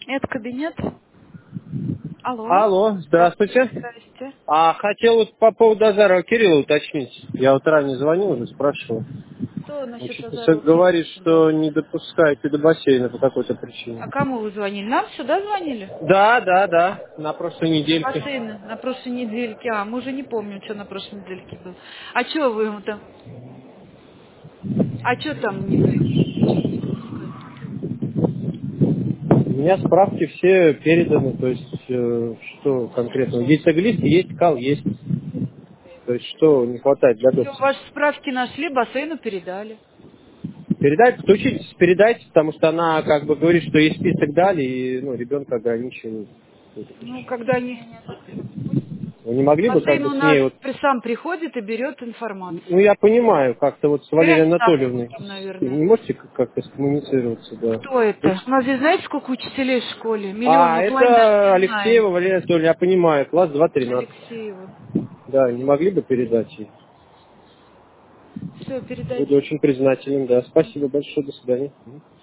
Это кабинет. Алло. Алло, здравствуйте. Здрасте. Хотел вот по поводу Азарова Кирилла уточнить. Я вот ранее звонил, уже спрашивал. Что насчет Учительница Азарова говорит, Кирилла? что не допускаете до бассейна по какой-то А причине. кому вы звонили? Нам сюда звонили? Да, на прошлой недельке. Бассейн на прошлой недельке. Мы уже не помним, что на прошлой недельке было. А что вы ему там? А что там не допускать? У меня справки все переданы, то есть что конкретно. Есть глист, есть кал, есть. То есть что не хватает для Все, допуска. ваши справки нашли, бассейну передали. Передайте, стучитесь, передайте, потому что она как бы говорит, что ей список дали, и ребенка ограничивают. Ну, когда они... Вы не могли бы как Бассейн бы у с нас ней вот. сам приходит и берет Ну, информацию. я понимаю, как-то вот с Валерией Координатором Анатольевной там, наверное. не можете как-то скоммуницироваться, да. Кто Ну, это? У нас здесь знаете, сколько учителей в школе? Миллион, мы половину даже это не знаем. Алексеева Валерия Анатольевна, я понимаю, класс 2-13. Алексеева. Да, не могли бы передать ей? Все, Буду передайте. очень признателен, да. Спасибо большое, до свидания.